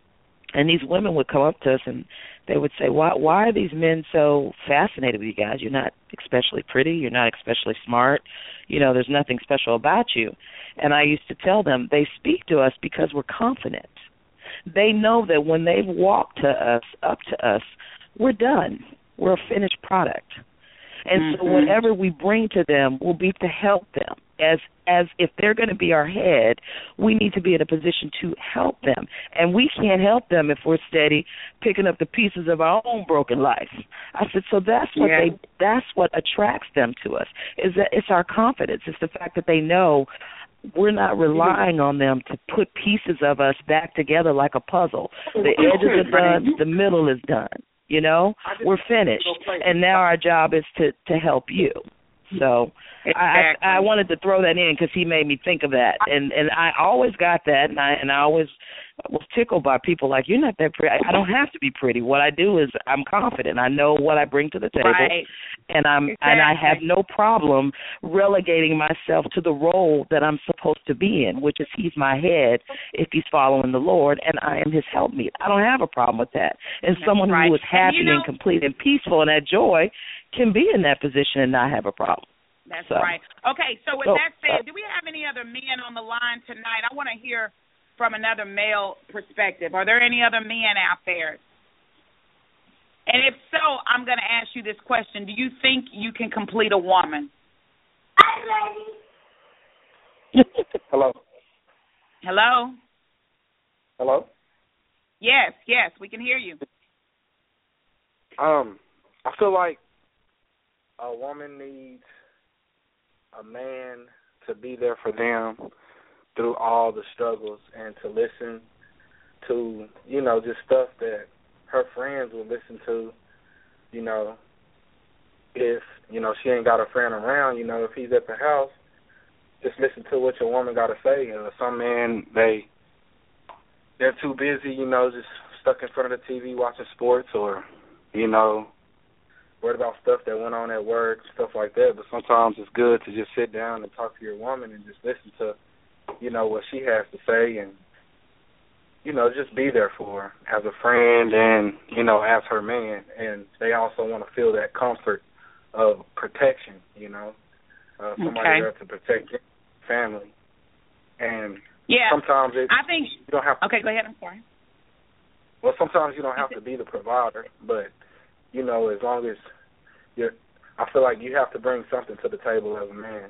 and these women would come up to us and they would say, why why are these men so fascinated with you guys? You're not especially pretty. You're not especially smart. You know, there's nothing special about you. And I used to tell them, they speak to us because we're confident. They know that when they've walked to us, up to us, we're done. We're a finished product. And mm-hmm. so whatever we bring to them will be to help them. As as if they're going to be our head, we need to be in a position to help them. And we can't help them if we're steady picking up the pieces of our own broken life. I said, so that's what yeah. they that's what attracts them to us, is that it's our confidence. It's the fact that they know we're not relying on them to put pieces of us back together like a puzzle. The edges are done, the middle is done. You know, we're finished, and now our job is to, to help you. So exactly. I, I wanted to throw that in because he made me think of that, and and I always got that, and I and I always was tickled by people like, you're not that pretty. I, I don't have to be pretty. What I do is I'm confident. I know what I bring to the table, right. and I'm exactly. and I have no problem relegating myself to the role that I'm supposed to be in, which is he's my head if he's following the Lord, and I am his helpmeet. I don't have a problem with that. And That's someone right. who is happy and, you know, and complete and peaceful and that joy can be in that position and not have a problem. That's so. right. Okay, so with so, that said, do we have any other men on the line tonight? I want to hear from another male perspective. Are there any other men out there? And if so, I'm going to ask you this question. Do you think you can complete a woman? Hello. Hello? Hello? Yes, yes, we can hear you. Um, I feel like a woman needs a man to be there for them through all the struggles and to listen to, you know, just stuff that her friends will listen to, you know, if, you know, she ain't got a friend around, you know, if he's at the house, just listen to what your woman got to say. You know, some men, they, they're too busy, you know, just stuck in front of the T V watching sports or, you know, worried about stuff that went on at work, stuff like that. But sometimes it's good to just sit down and talk to your woman and just listen to, you know, what she has to say and, you know, just be there for her as a friend and, you know, as her man. And they also want to feel that comfort of protection, you know, uh, somebody okay. there to protect your family. And yeah, sometimes it, I think, you don't have to. Okay, go ahead. I'm sorry. Well, sometimes you don't have to be the provider, but, you know, as long as you're, I feel like you have to bring something to the table as a man.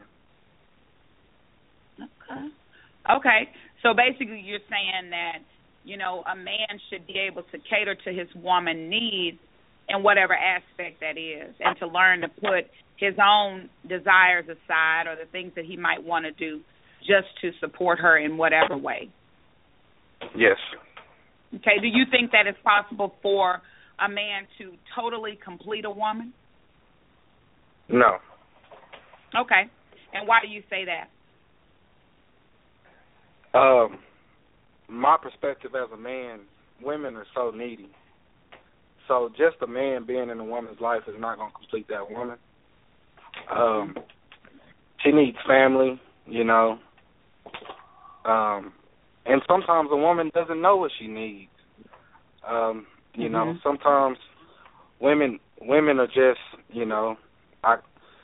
Okay. Okay. So basically you're saying that, you know, a man should be able to cater to his woman's needs in whatever aspect that is and to learn to put his own desires aside or the things that he might want to do just to support her in whatever way. Yes. Okay. Do you think that it's possible for a man to totally complete a woman? No. Okay. And why do you say that? Um, my perspective as a man, women are so needy. So just a man being in a woman's life is not going to complete that woman. Um, she needs family, you know. Um, and sometimes a woman doesn't know what she needs. Um, you mm-hmm. know, sometimes women women are just, you know, I,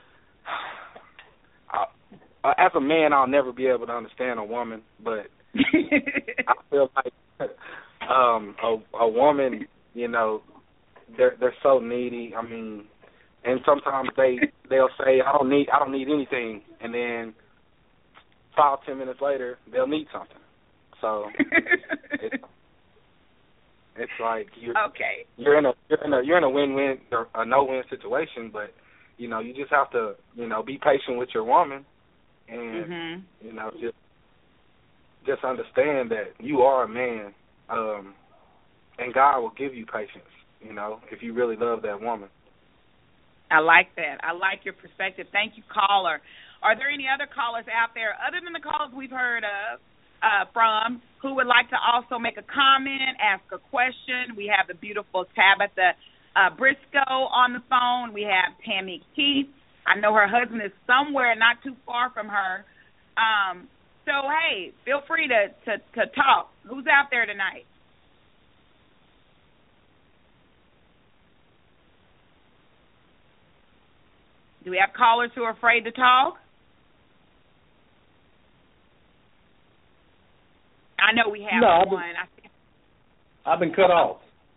I as a man, I'll never be able to understand a woman, but I feel like um, a, a woman, you know, they're they're so needy. I mean, and sometimes they they'll say, I don't need I don't need anything, and then five ten minutes later they'll need something. So it's, it's like you're okay. You're in a you're in a you're in a win-win or a no-win situation, but you know you just have to you know be patient with your woman, and mm-hmm. you know just just understand that you are a man, um, and God will give you patience. You know, if you really love that woman. I like that. I like your perspective. Thank you, caller. Are there any other callers out there, other than the callers we've heard of uh, from, who would like to also make a comment, ask a question? We have the beautiful Tabitha uh, Briscoe on the phone. We have Tammy Keith. I know her husband is somewhere not too far from her. Um, so, hey, feel free to, to, to talk. Who's out there tonight? Do we have callers who are afraid to talk? I know we have no, I've one. Been, I've been cut off.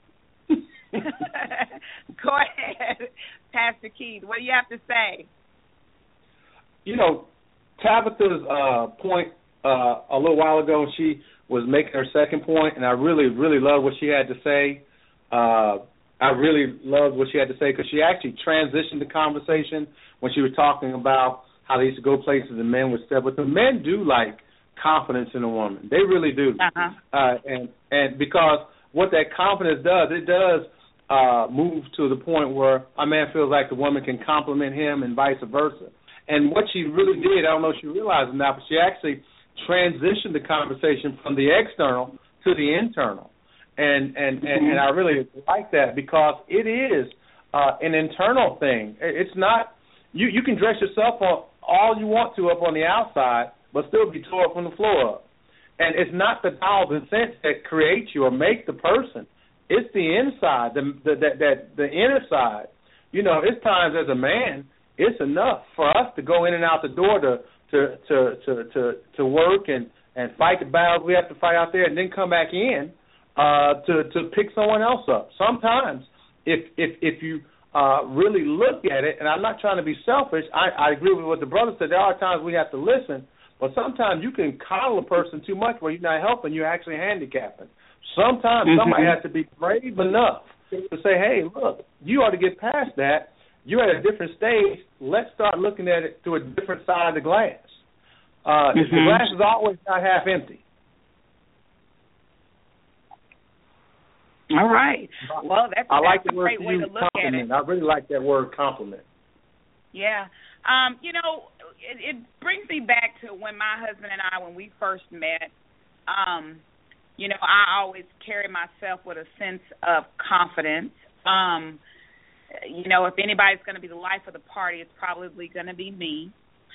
Go ahead, Pastor Keith. What do you have to say? You know, Tabitha's uh, point uh, a little while ago, she was making her second point, and I really, really love what she had to say. Uh, I really loved what she had to say because she actually transitioned the conversation when she was talking about how they used to go places and men would step. But the men do like confidence in a woman. They really do. Uh-huh. Uh, and and because what that confidence does, it does uh, move to the point where a man feels like the woman can compliment him and vice versa. And what she really did, I don't know if she realized it or not, but she actually transitioned the conversation from the external to the internal. And and, and, and I really like that because it is uh, an internal thing. It's not, you, you can dress yourself up all you want to up on the outside, but still be tore from the floor up. And it's not the dollars and cents that create you or make the person. It's the inside, the the that that the inner side. You know, it's times as a man, it's enough for us to go in and out the door to to to to to, to work and, and fight the battles we have to fight out there, and then come back in uh, to to pick someone else up. Sometimes, if if if you uh, really look at it, and I'm not trying to be selfish, I, I agree with what the brother said. There are times we have to listen, but sometimes you can coddle a person too much where you're not helping, you're actually handicapping. Sometimes mm-hmm. somebody has to be brave enough to say, hey, look, you ought to get past that. You're at a different stage. Let's start looking at it through a different side of the glass. Uh, mm-hmm. The glass is always not half empty. All right. Well, that's, I like that's the a word great way to look compliment. at it. I really like that word compliment. Yeah. Um, you know, it, it brings me back to when my husband and I, when we first met, um, you know, I always carry myself with a sense of confidence. Um, you know, if anybody's going to be the life of the party, it's probably going to be me.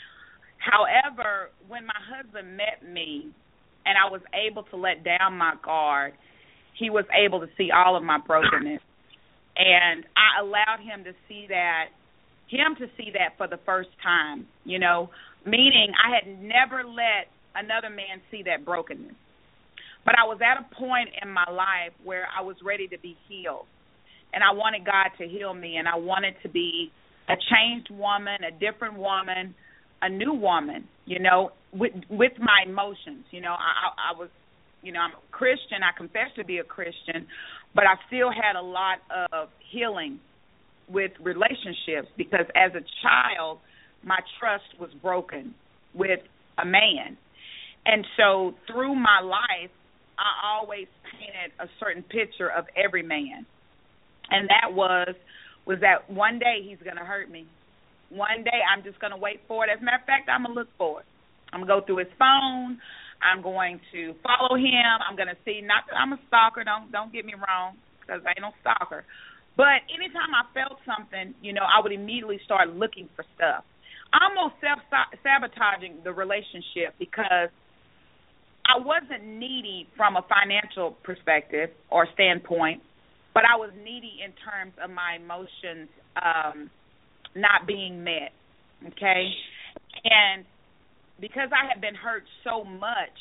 However, when my husband met me and I was able to let down my guard, he was able to see all of my brokenness. And I allowed him to see that, him to see that for the first time, you know, meaning I had never let another man see that brokenness. But I was at a point in my life where I was ready to be healed. And I wanted God to heal me, and I wanted to be a changed woman, a different woman, a new woman, you know, with with my emotions. You know, I, I was, you know, I'm a Christian. I confess to be a Christian, but I still had a lot of healing with relationships because as a child, my trust was broken with a man. And so through my life, I always painted a certain picture of every man. And that was was that one day he's going to hurt me. One day I'm just going to wait for it. As a matter of fact, I'm going to look for it. I'm going to go through his phone. I'm going to follow him. I'm going to see, not that I'm a stalker. Don't don't get me wrong, because I ain't no stalker. But anytime I felt something, you know, I would immediately start looking for stuff. Almost self-sabotaging the relationship because I wasn't needy from a financial perspective or standpoint, but I was needy in terms of my emotions um, not being met, okay? And because I had been hurt so much,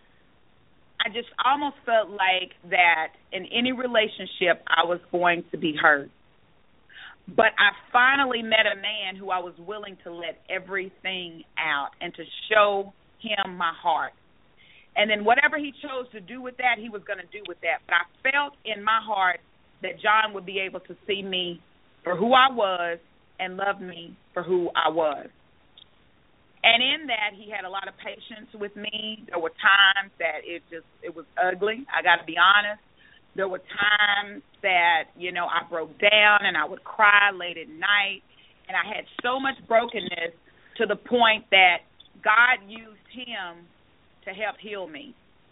I just almost felt like that in any relationship I was going to be hurt. But I finally met a man who I was willing to let everything out and to show him my heart. And then whatever he chose to do with that, he was going to do with that. But I felt in my heart that John would be able to see me for who I was and love me for who I was. And in that, he had a lot of patience with me. There were times that it just, it was ugly. I got to be honest. There were times that, you know, I broke down and I would cry late at night. And I had so much brokenness to the point that God used him to help heal me.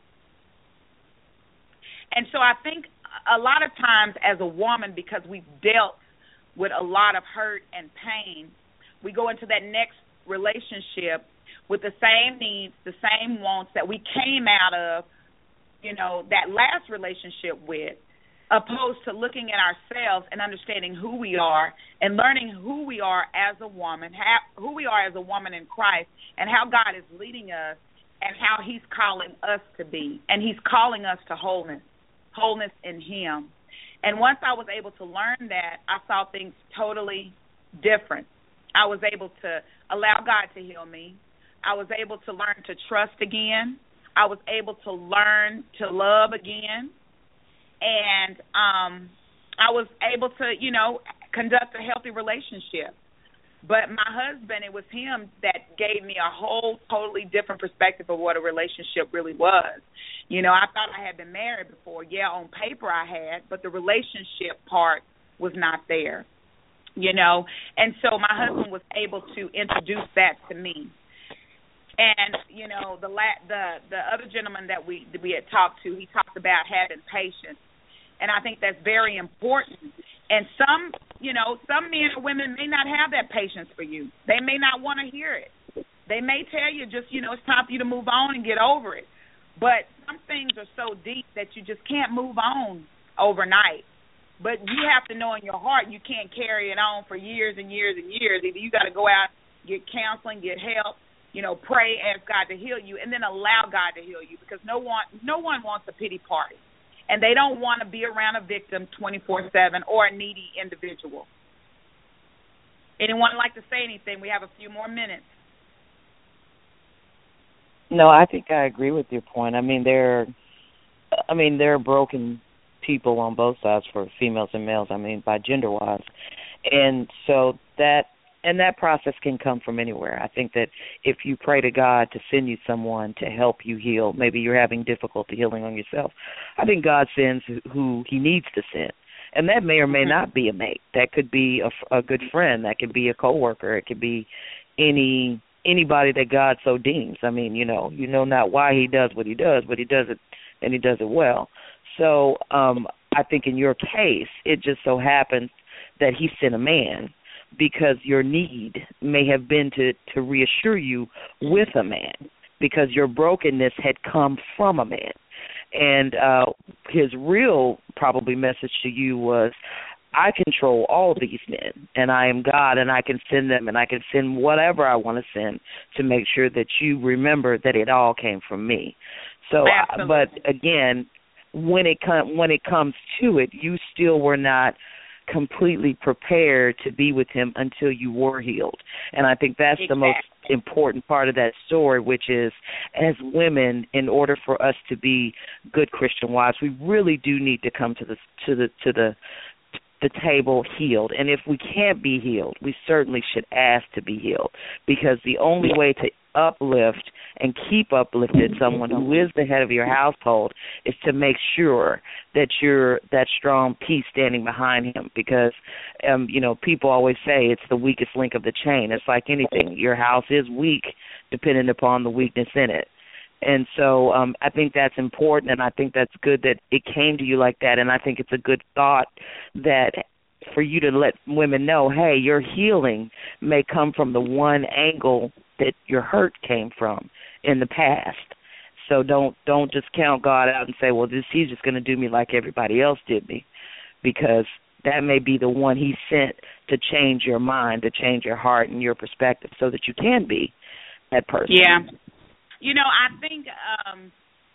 And so I think a lot of times as a woman, because we've dealt with a lot of hurt and pain, we go into that next relationship with the same needs, the same wants that we came out of, you know, that last relationship with, opposed to looking at ourselves and understanding who we are and learning who we are as a woman, how, who we are as a woman in Christ, and how God is leading us and how he's calling us to be. And he's calling us to wholeness, wholeness in him. And once I was able to learn that, I saw things totally different. I was able to allow God to heal me. I was able to learn to trust again. I was able to learn to love again. And um, I was able to, you know, conduct a healthy relationship. But my husband, it was him that gave me a whole totally different perspective of what a relationship really was. You know, I thought I had been married before. Yeah, on paper I had, but the relationship part was not there, you know. And so my husband was able to introduce that to me. And, you know, the la- the the other gentleman that we that we had talked to, he talked about having patience. And I think that's very important. And some, you know, some men or women may not have that patience for you. They may not want to hear it. They may tell you just, you know, it's time for you to move on and get over it. But some things are so deep that you just can't move on overnight. But you have to know in your heart you can't carry it on for years and years and years. Either you got to go out, get counseling, get help, you know, pray, ask God to heal you, and then allow God to heal you, because no one, no one wants a pity party. And they don't want to be around a victim twenty-four seven or a needy individual. Anyone like to say anything? We have a few more minutes. No, I think I agree with your point. I mean, there, I mean, there are broken people on both sides for females and males. I mean, by gender wise, and so that and that process can come from anywhere. I think that if you pray to God to send you someone to help you heal, maybe you're having difficulty healing on yourself, I think God sends who he needs to send. And that may or may not be a mate. That could be a, a good friend. That could be a coworker. It could be any anybody that God so deems. I mean, you know, you know not why he does what he does, but he does it, and he does it well. So um, I think in your case, it just so happens that he sent a man, because your need may have been to, to reassure you with a man, because your brokenness had come from a man. And uh, his real probably message to you was, I control all these men, and I am God, and I can send them, and I can send whatever I want to send to make sure that you remember that it all came from me. So, uh, but again, when it com- when it comes to it, you still were not completely prepared to be with him until you were healed. And I think that's exactly the most important part of that story, which is, as women, in order for us to be good Christian wives, we really do need to come to the to the to the the table healed. And if we can't be healed, we certainly should ask to be healed, because the only way to uplift and keep uplifted someone who is the head of your household is to make sure that you're that strong piece standing behind him, because um you know, people always say it's the weakest link of the chain. It's like anything, your house is weak depending upon the weakness in it. And so um I think that's important, and I think that's good that it came to you like that. And I think it's a good thought that for you to let women know, hey, your healing may come from the one angle that your hurt came from in the past. So don't don't just count God out and say, well, this he's just going to do me like everybody else did me, because that may be the one he sent to change your mind, to change your heart and your perspective, so that you can be that person. Yeah. You know, I think um,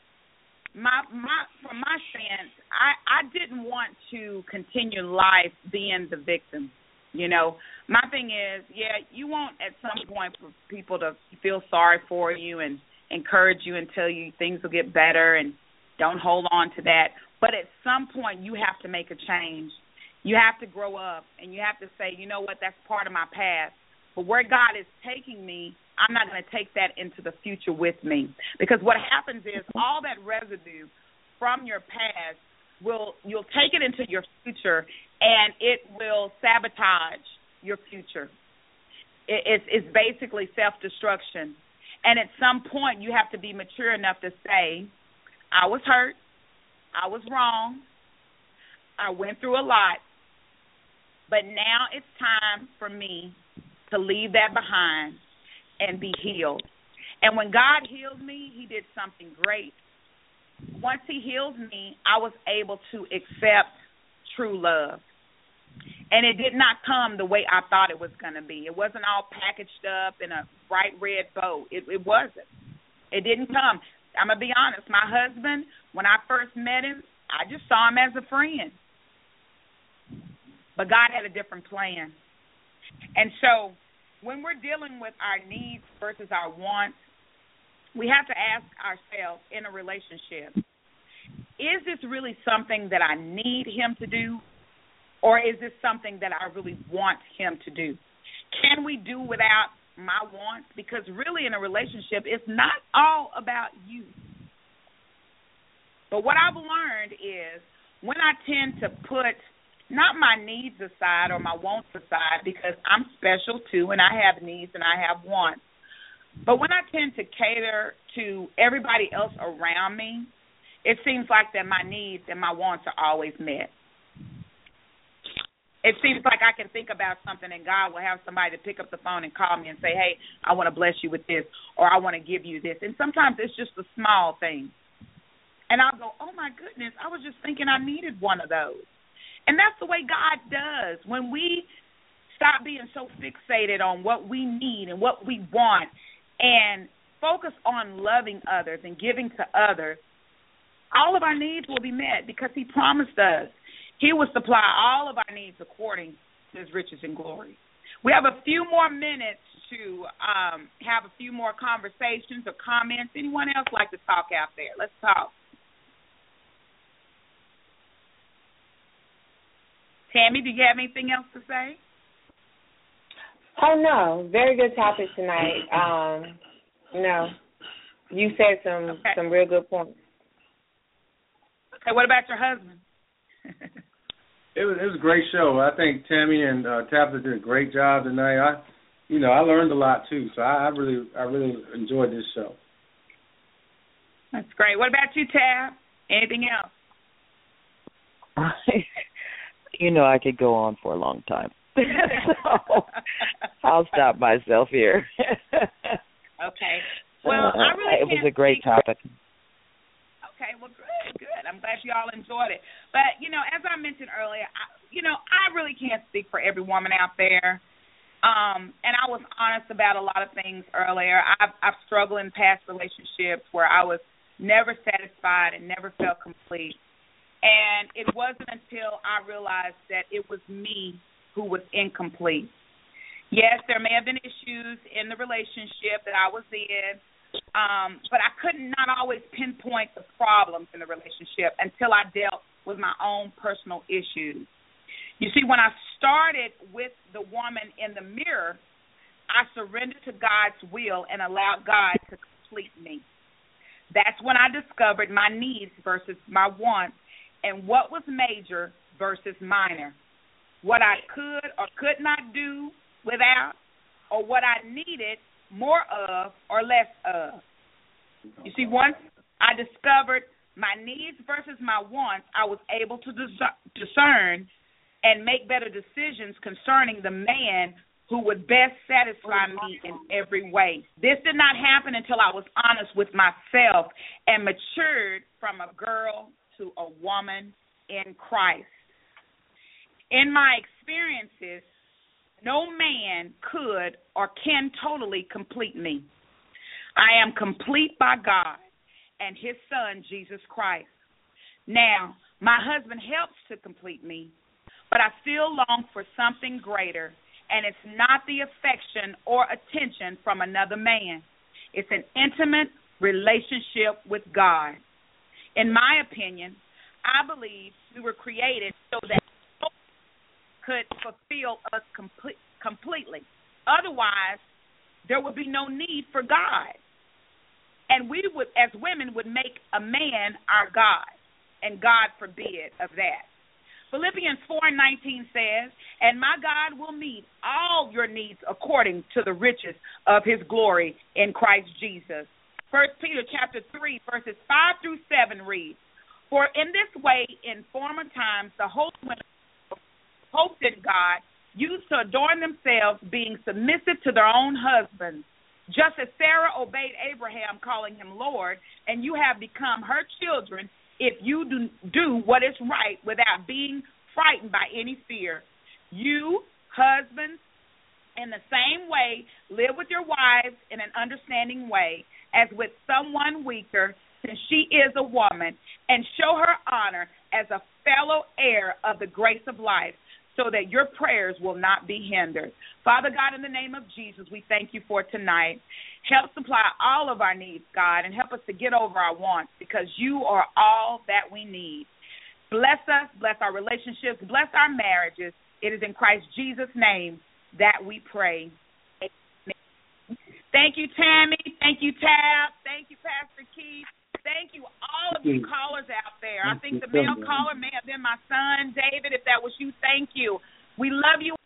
my my from my stance, I, I didn't want to continue life being the victim. You know, my thing is, yeah, you want at some point for people to feel sorry for you and encourage you and tell you things will get better, and don't hold on to that. But at some point, you have to make a change. You have to grow up, and you have to say, you know what, that's part of my past. But where God is taking me, I'm not going to take that into the future with me. Because what happens is all that residue from your past, will you'll take it into your future, and it will sabotage your future. It, it's, it's basically self-destruction. And at some point, you have to be mature enough to say, I was hurt, I was wrong, I went through a lot, but now it's time for me to leave that behind and be healed. And when God healed me, he did something great. Once he healed me, I was able to accept true love. And it did not come the way I thought it was going to be. It wasn't all packaged up in a bright red bow. It, it wasn't. It didn't come. I'm going to be honest. My husband, when I first met him, I just saw him as a friend. But God had a different plan. And so when we're dealing with our needs versus our wants, we have to ask ourselves in a relationship, is this really something that I need him to do, or is this something that I really want him to do? Can we do without my wants? Because really in a relationship, it's not all about you. But what I've learned is when I tend to put not my needs aside or my wants aside, because I'm special too and I have needs and I have wants, but when I tend to cater to everybody else around me, it seems like that my needs and my wants are always met. It seems like I can think about something and God will have somebody to pick up the phone and call me and say, hey, I want to bless you with this, or I want to give you this. And sometimes it's just a small thing. And I'll go, oh, my goodness, I was just thinking I needed one of those. And that's the way God does. When we stop being so fixated on what we need and what we want and focus on loving others and giving to others, all of our needs will be met because he promised us he will supply all of our needs according to his riches and glory. We have a few more minutes to um, have a few more conversations or comments. Anyone else like to talk out there? Let's talk. Tammy, do you have anything else to say? Oh, no. Very good topic tonight. Um, no. You said some, okay. some real good points. Okay, what about your husband? It was it was a great show. I think Tammy and uh, Tabitha did a great job tonight. I, you know, I learned a lot too. So I, I really I really enjoyed this show. That's great. What about you, Tab? Anything else? You know, I could go on for a long time. So I'll stop myself here. Okay. Well, I really it was can't a great topic. Okay, well, good, good. I'm glad you all enjoyed it. But, you know, as I mentioned earlier, I, you know, I really can't speak for every woman out there. Um, and I was honest about a lot of things earlier. I've, I've struggled in past relationships where I was never satisfied and never felt complete. And it wasn't until I realized that it was me who was incomplete. Yes, there may have been issues in the relationship that I was in, Um, but I could not always pinpoint the problems in the relationship until I dealt with my own personal issues. You see, when I started with the woman in the mirror, I surrendered to God's will and allowed God to complete me. That's when I discovered my needs versus my wants and what was major versus minor, what I could or could not do without, or what I needed more of or less of. You see, once I discovered my needs versus my wants, I was able to discern and make better decisions concerning the man who would best satisfy me in every way. This did not happen until I was honest with myself and matured from a girl to a woman in Christ. In my experiences, no man could or can totally complete me. I am complete by God and his son, Jesus Christ. Now, my husband helps to complete me, but I still long for something greater, and it's not the affection or attention from another man. It's an intimate relationship with God. In my opinion, I believe we were created so that could fulfill us complete, completely. Otherwise, there would be no need for God. And we would, as women, would make a man our God, and God forbid of that. Philippians four and nineteen says, and my God will meet all your needs according to the riches of his glory in Christ Jesus. First Peter chapter three, verses five through seven reads, for in this way, in former times, the holy women hoped in God, used to adorn themselves, being submissive to their own husbands, just as Sarah obeyed Abraham, calling him Lord, and you have become her children if you do, do what is right without being frightened by any fear. You, husbands, in the same way, live with your wives in an understanding way, as with someone weaker, since she is a woman, and show her honor as a fellow heir of the grace of life, so that your prayers will not be hindered. Father God, in the name of Jesus, we thank you for tonight. Help supply all of our needs, God, and help us to get over our wants, because you are all that we need. Bless us, bless our relationships, bless our marriages. It is in Christ Jesus' name that we pray. Thank you, Tammy. Thank you, Tab. Thank you, Pastor Keith. Thank you, all of you callers out there. I think the male caller may have been my son, David. If that was you, thank you. We love you